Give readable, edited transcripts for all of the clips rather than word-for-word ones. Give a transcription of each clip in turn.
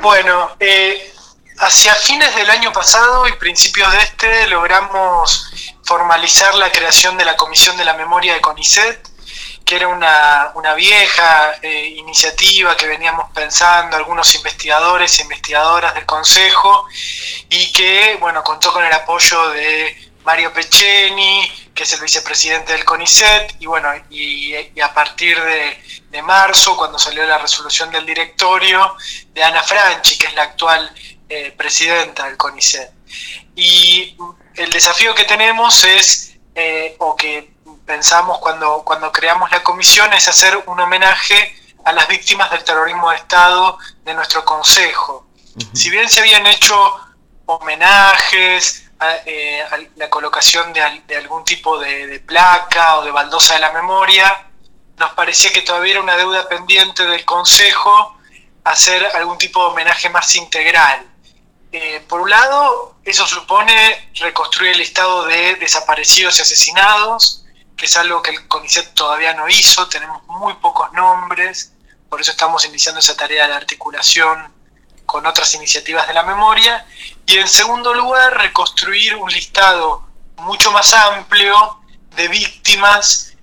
Bueno, hacia fines del año pasado y principios de este logramos formalizar la creación de la Comisión de la Memoria de CONICET, que era una vieja iniciativa que veníamos pensando algunos investigadores e investigadoras del Consejo y que, bueno, contó con el apoyo de Mario Peceni, que es el vicepresidente del CONICET, y bueno, y a partir de marzo, cuando salió la resolución del directorio, de Ana Franchi, que es la actual presidenta del CONICET. Y el desafío que tenemos es, o que pensamos cuando creamos la comisión, es hacer un homenaje a las víctimas del terrorismo de Estado de nuestro Consejo. Uh-huh. Si bien se habían hecho homenajes, a la colocación de algún tipo de placa o de baldosa de la memoria, nos parecía que todavía era una deuda pendiente del Consejo hacer algún tipo de homenaje más integral. Por un lado, eso supone reconstruir el listado de desaparecidos y asesinados, que es algo que el CONICET todavía no hizo, tenemos muy pocos nombres, por eso estamos iniciando esa tarea de articulación con otras iniciativas de la memoria, y en segundo lugar, reconstruir un listado mucho más amplio de víctimas,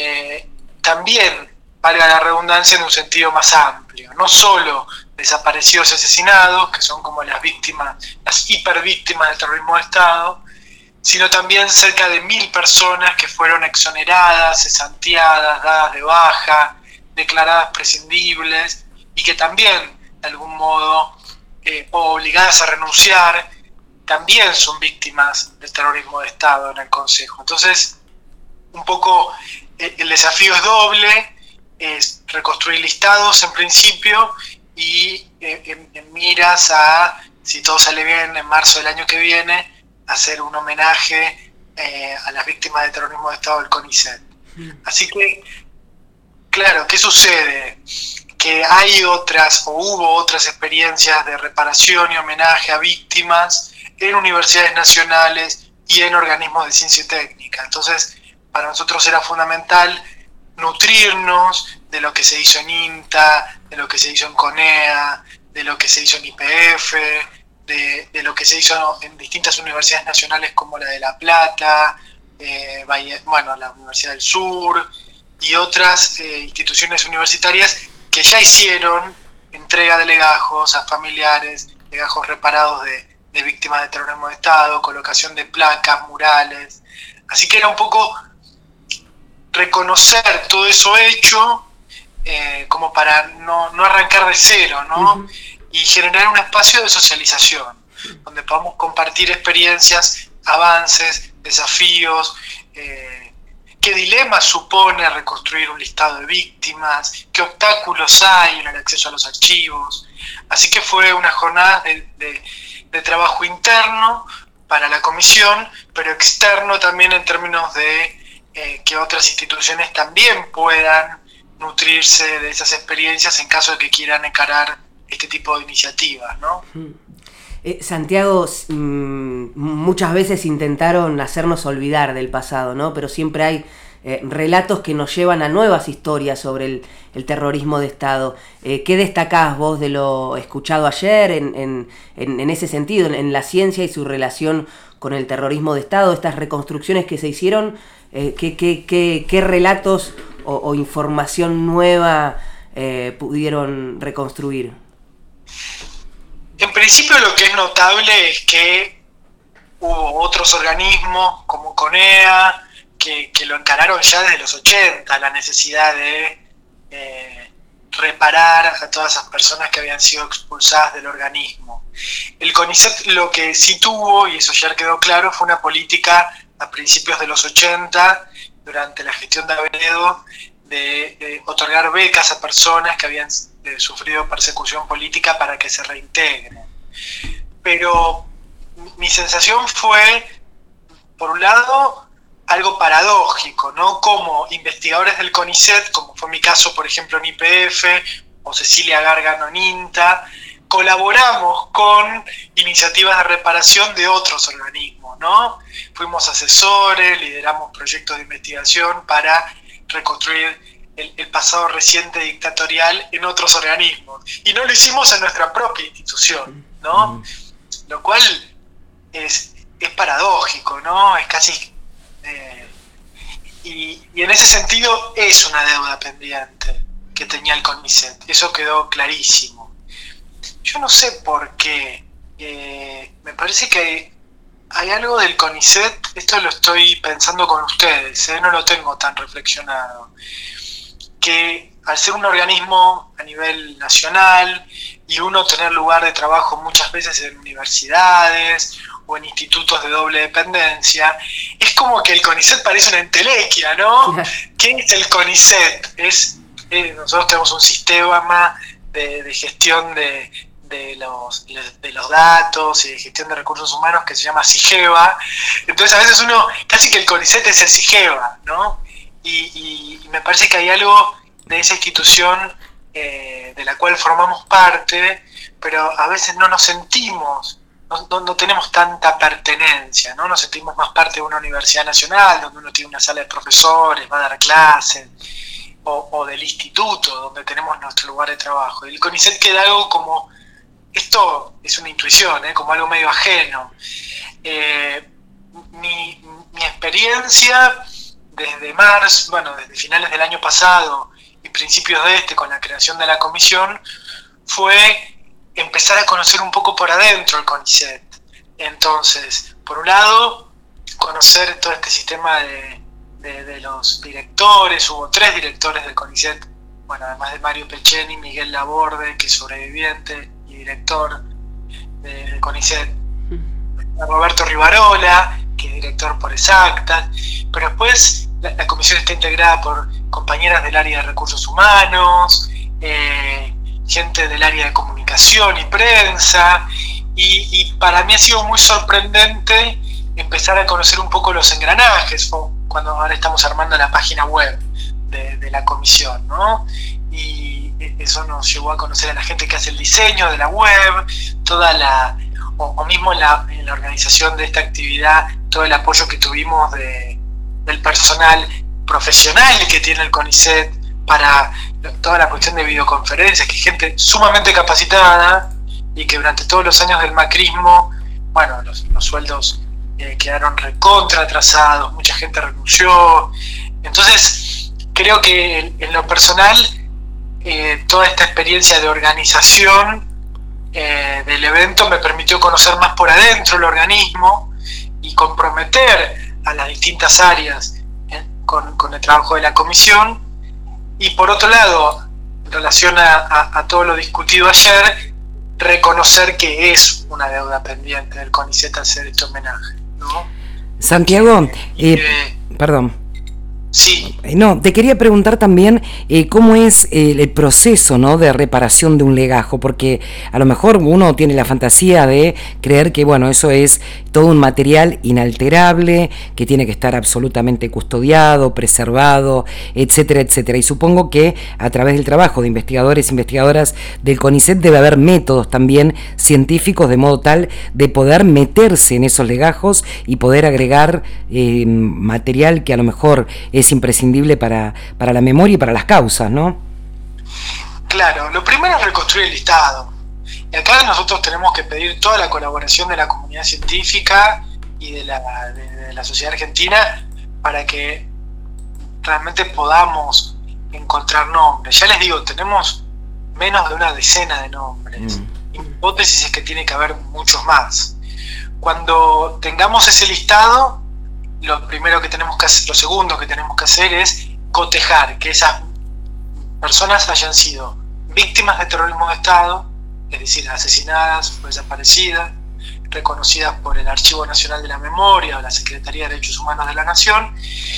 también, valga la redundancia, en un sentido más amplio, no solo desaparecidos y asesinados, que son como las víctimas, las hipervíctimas del terrorismo de Estado, sino también cerca de 1.000 personas que fueron exoneradas, cesanteadas, dadas de baja, declaradas prescindibles, y que también, de algún modo, o obligadas a renunciar, también son víctimas del terrorismo de Estado en el Consejo. Entonces, un poco el desafío es doble, es reconstruir listados en principio y en miras a, si todo sale bien, en marzo del año que viene, hacer un homenaje a las víctimas del terrorismo de Estado del CONICET. Así que, claro, ¿qué sucede? Que hay otras, o hubo otras experiencias de reparación y homenaje a víctimas en universidades nacionales y en organismos de ciencia y técnica. Entonces, para nosotros era fundamental nutrirnos de lo que se hizo en INTA, de lo que se hizo en CONEA, de lo que se hizo en YPF, de lo que se hizo en distintas universidades nacionales como la de La Plata, la Universidad del Sur y otras instituciones universitarias que ya hicieron entrega de legajos a familiares, legajos reparados de víctimas de terrorismo de Estado, colocación de placas, murales. Así que era un poco reconocer todo eso hecho, como para no arrancar de cero, ¿no? Uh-huh. Y generar un espacio de socialización, donde podamos compartir experiencias, avances, desafíos, qué dilemas supone reconstruir un listado de víctimas, qué obstáculos hay en el acceso a los archivos. Así que fue una jornada de trabajo interno para la comisión, pero externo también en términos de que otras instituciones también puedan nutrirse de esas experiencias en caso de que quieran encarar este tipo de iniciativas, ¿no? Santiago, muchas veces intentaron hacernos olvidar del pasado, ¿no? Pero siempre hay relatos que nos llevan a nuevas historias sobre el terrorismo de Estado. ¿Qué destacás vos de lo escuchado ayer en ese sentido, en la ciencia y su relación con el terrorismo de Estado, estas reconstrucciones que se hicieron? ¿Qué relatos o información nueva pudieron reconstruir? En principio, lo que es notable es que hubo otros organismos como CONEA que lo encararon ya desde los 80, la necesidad de reparar a todas esas personas que habían sido expulsadas del organismo. El CONICET lo que sí tuvo, y eso ya quedó claro, fue una política a principios de los 80, durante la gestión de Avelledo, de otorgar becas a personas que habían sufrido persecución política para que se reintegren. Pero mi sensación fue, por un lado, algo paradójico, ¿no? Como investigadores del CONICET, como fue mi caso, por ejemplo, en YPF, o Cecilia Gárgano en INTA, colaboramos con iniciativas de reparación de otros organismos, ¿no? Fuimos asesores, lideramos proyectos de investigación para reconstruir el pasado reciente dictatorial en otros organismos. Y no lo hicimos en nuestra propia institución, ¿no? Lo cual es paradójico, ¿no? Es casi... y en ese sentido es una deuda pendiente que tenía el CONICET. Eso quedó clarísimo. Yo no sé por qué. Me parece que hay algo del CONICET, esto lo estoy pensando con ustedes, no lo tengo tan reflexionado, que al ser un organismo a nivel nacional y uno tener lugar de trabajo muchas veces en universidades o en institutos de doble dependencia, es como que el CONICET parece una entelequia, ¿no? ¿Qué es el CONICET? Nosotros tenemos un sistema de gestión de los datos y de gestión de recursos humanos que se llama SIGEVA. Entonces a veces uno, casi que el CONICET es el SIGEVA, ¿no? Y me parece que hay algo de esa institución de la cual formamos parte, pero a veces no nos sentimos, no tenemos tanta pertenencia, ¿no? Nos sentimos más parte de una universidad nacional, donde uno tiene una sala de profesores, va a dar clases, o del instituto, donde tenemos nuestro lugar de trabajo. Y el CONICET queda algo como, esto es una intuición, como algo medio ajeno. Mi experiencia desde marzo, desde finales del año pasado y principios de con la creación de la comisión, fue empezar a conocer un poco por adentro el CONICET. Entonces, por un lado, conocer todo este sistema de los directores. Hubo 3 directores del CONICET, además de Mario Pecheni, Miguel Laborde, que es sobreviviente y director del CONICET, Roberto Rivarola, que es director por Exactas, pero después la comisión está integrada por compañeras del área de recursos humanos, gente del área de comunicación y prensa, y para mí ha sido muy sorprendente empezar a conocer un poco los engranajes, cuando ahora estamos armando la página web de la comisión, ¿no? Y eso nos llevó a conocer a la gente que hace el diseño de la web, o mismo en la organización de esta actividad, todo el apoyo que tuvimos del personal profesional que tiene el CONICET para toda la cuestión de videoconferencias, que es gente sumamente capacitada y que durante todos los años del macrismo, los sueldos quedaron recontra atrasados, mucha gente renunció. Entonces creo que en lo personal toda esta experiencia de organización del evento me permitió conocer más por adentro el organismo y comprometer a las distintas áreas con el trabajo de la comisión. Y por otro lado, en relación a todo lo discutido ayer, reconocer que es una deuda pendiente del CONICET hacer este homenaje, ¿no? Santiago, perdón. Sí. No, te quería preguntar también cómo es el proceso, ¿no?, de reparación de un legajo, porque a lo mejor uno tiene la fantasía de creer que, eso es todo un material inalterable, que tiene que estar absolutamente custodiado, preservado, etcétera, etcétera. Y supongo que a través del trabajo de investigadores e investigadoras del CONICET debe haber métodos también científicos de modo tal de poder meterse en esos legajos y poder agregar material que a lo mejor es imprescindible para la memoria y para las causas, ¿no? Claro, lo primero es reconstruir el listado. Y acá nosotros tenemos que pedir toda la colaboración de la comunidad científica y de la sociedad argentina para que realmente podamos encontrar nombres. Ya les digo, tenemos menos de una decena de nombres. Mi hipótesis es que tiene que haber muchos más. Cuando tengamos ese listado, lo segundo que tenemos que hacer es cotejar que esas personas hayan sido víctimas de terrorismo de Estado, es decir, asesinadas o desaparecidas, reconocidas por el Archivo Nacional de la Memoria o la Secretaría de Derechos Humanos de la Nación,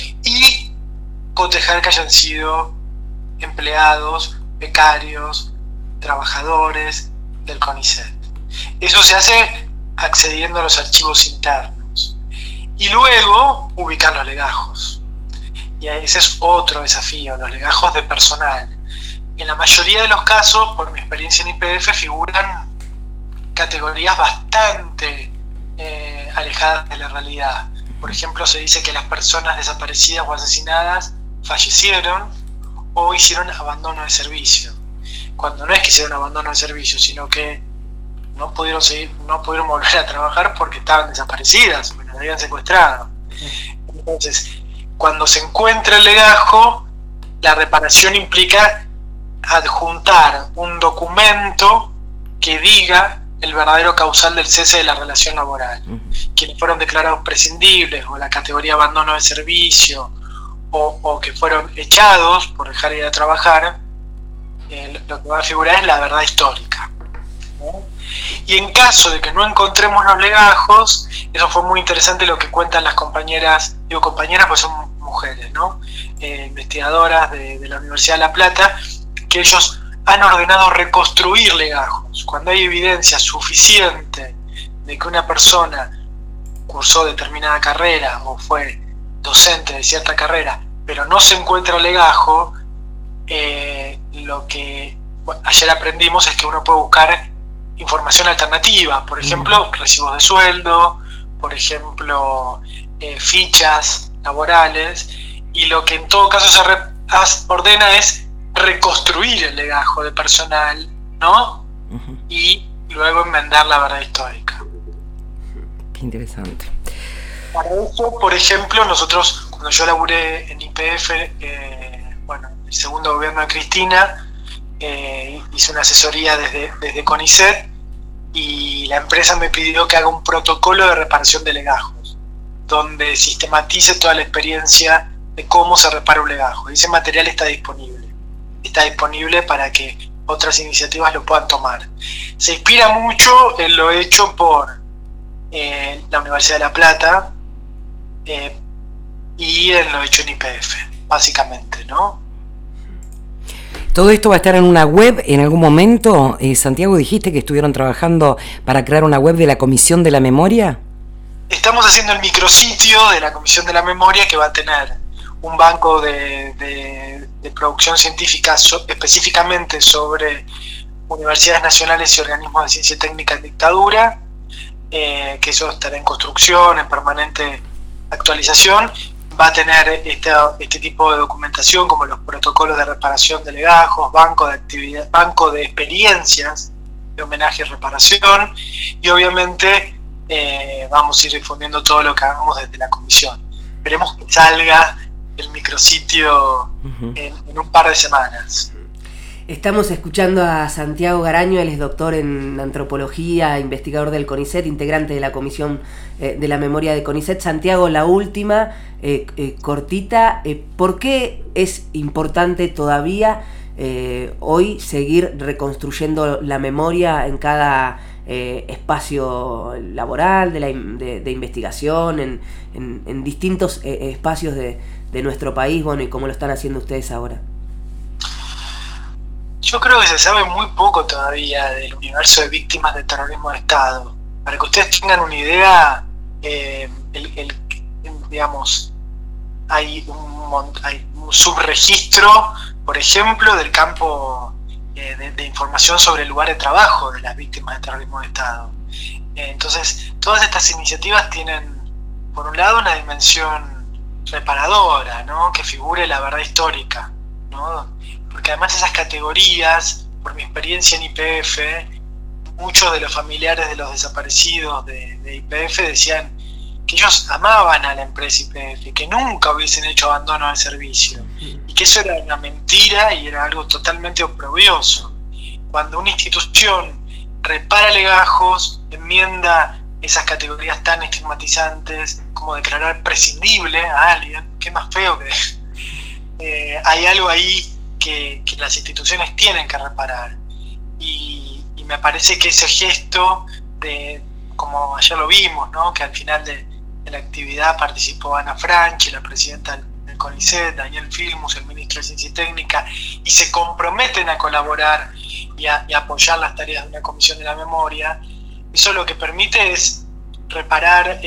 y cotejar que hayan sido empleados, becarios, trabajadores del CONICET. Eso se hace accediendo a los archivos internos. Y luego ubicar los legajos. Y ese es otro desafío, los legajos de personal. En la mayoría de los casos, por mi experiencia en IPF, figuran categorías bastante alejadas de la realidad. Por ejemplo, se dice que las personas desaparecidas o asesinadas fallecieron, o hicieron abandono de servicio. Cuando no es que hicieron abandono de servicio, sino que no pudieron volver a trabajar porque estaban desaparecidas, porque las habían secuestrado. Entonces, cuando se encuentra el legajo, la reparación implica adjuntar un documento que diga el verdadero causal del cese de la relación laboral. Quienes fueron declarados prescindibles, o la categoría abandono de servicio, o que fueron echados por dejar de ir a trabajar, lo que va a figurar es la verdad histórica, ¿no? Y en caso de que no encontremos los legajos, eso fue muy interesante lo que cuentan las compañeras, digo compañeras pues son mujeres, ¿no? Investigadoras de la Universidad de La Plata, que ellos han ordenado reconstruir legajos. Cuando hay evidencia suficiente de que una persona cursó determinada carrera o fue docente de cierta carrera, pero no se encuentra legajo, lo que ayer aprendimos es que uno puede buscar información alternativa, por ejemplo, recibos de sueldo, por ejemplo, fichas laborales, y lo que en todo caso se ordena es reconstruir el legajo de personal, ¿no? Y luego enmendar la verdad histórica. Qué interesante. Para eso, por ejemplo, nosotros, cuando yo laburé en YPF, el segundo gobierno de Cristina, hice una asesoría desde CONICET, y la empresa me pidió que haga un protocolo de reparación de legajos, donde sistematice toda la experiencia de cómo se repara un legajo. Y ese material está disponible para que otras iniciativas lo puedan tomar. Se inspira mucho en lo hecho por la Universidad de La Plata y en lo hecho en YPF, básicamente, ¿no? ¿Todo esto va a estar en una web en algún momento? Santiago, dijiste que estuvieron trabajando para crear una web de la Comisión de la Memoria. Estamos haciendo el micrositio de la Comisión de la Memoria, que va a tener un banco de producción científica específicamente sobre universidades nacionales y organismos de ciencia y técnica en dictadura, que eso estará en construcción, en permanente actualización. Va a tener este tipo de documentación, como los protocolos de reparación de legajos, banco de experiencias de homenaje y reparación, y obviamente vamos a ir difundiendo todo lo que hagamos desde la comisión. Esperemos que salga el micrositio en un par de semanas. Estamos escuchando a Santiago Garaño, él es doctor en antropología, investigador del CONICET, integrante de la Comisión de la Memoria de CONICET. Santiago, la última, cortita, ¿por qué es importante todavía hoy seguir reconstruyendo la memoria en cada espacio laboral, de investigación, en distintos espacios de nuestro país, bueno, y cómo lo están haciendo ustedes ahora? Yo creo que se sabe muy poco todavía del universo de víctimas del terrorismo de Estado. Para que ustedes tengan una idea, digamos, hay un subregistro, por ejemplo, del campo de información sobre el lugar de trabajo de las víctimas del terrorismo de Estado. Entonces, todas estas iniciativas tienen, por un lado, una dimensión reparadora, ¿no? Que figure la verdad histórica, ¿no? Porque además esas categorías, por mi experiencia en YPF, muchos de los familiares de los desaparecidos de YPF decían que ellos amaban a la empresa YPF, que nunca hubiesen hecho abandono de servicio, y que eso era una mentira y era algo totalmente oprobioso. Cuando una institución repara legajos, enmienda esas categorías tan estigmatizantes como declarar prescindible a alguien, qué más feo que hay algo ahí que las instituciones tienen que reparar, y me parece que ese gesto como ayer lo vimos, ¿no? Que al final de la actividad participó Ana Franchi, la presidenta del CONICET, Daniel Filmus, el ministro de Ciencia y Técnica, y se comprometen a colaborar y a apoyar las tareas de una comisión de la memoria. Eso lo que permite es reparar,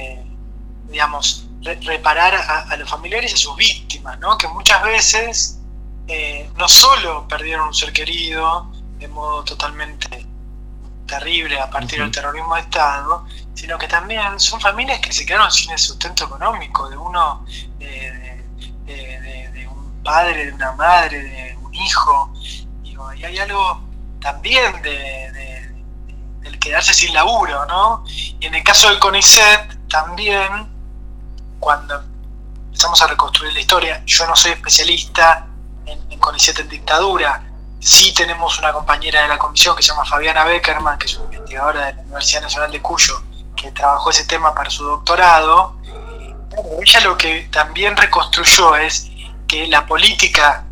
reparar a los familiares y a sus víctimas, ¿no? Que muchas veces no solo perdieron un ser querido de modo totalmente terrible a partir del terrorismo de Estado, sino que también son familias que se quedaron sin el sustento económico de un padre de una madre, de un hijo. Digo, y hay algo también del quedarse sin laburo, ¿no? Y en el caso del CONICET también, cuando empezamos a reconstruir la historia, yo no soy especialista en CONICET en dictadura, sí tenemos una compañera de la comisión que se llama Fabiana Beckerman, que es una investigadora de la Universidad Nacional de Cuyo, que trabajó ese tema para su doctorado. Ella lo que también reconstruyó es que la política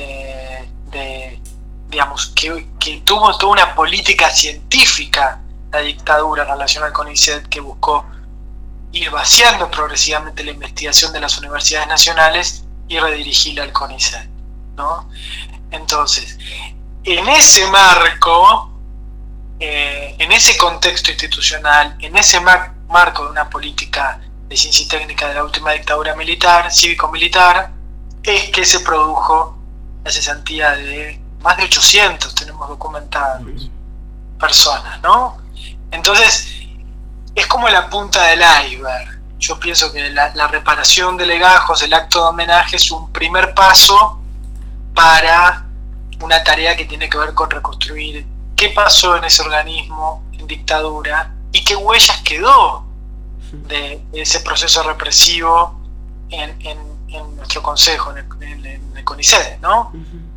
digamos, que tuvo toda una política científica la dictadura en relación al CONICET, que buscó ir vaciando progresivamente la investigación de las universidades nacionales y redirigirla al CONICET, ¿no? Entonces, en ese marco, en ese contexto institucional, en ese marco de una política de ciencia y técnica de la última dictadura militar, cívico-militar, es que se produjo la cesantía de más de 800, tenemos documentadas, personas, ¿no? Entonces, es como la punta del iceberg. Yo pienso que la reparación de legajos, el acto de homenaje, es un primer paso para una tarea que tiene que ver con reconstruir qué pasó en ese organismo en dictadura y qué huellas quedó de ese proceso represivo en nuestro consejo, en el CONICET, ¿no?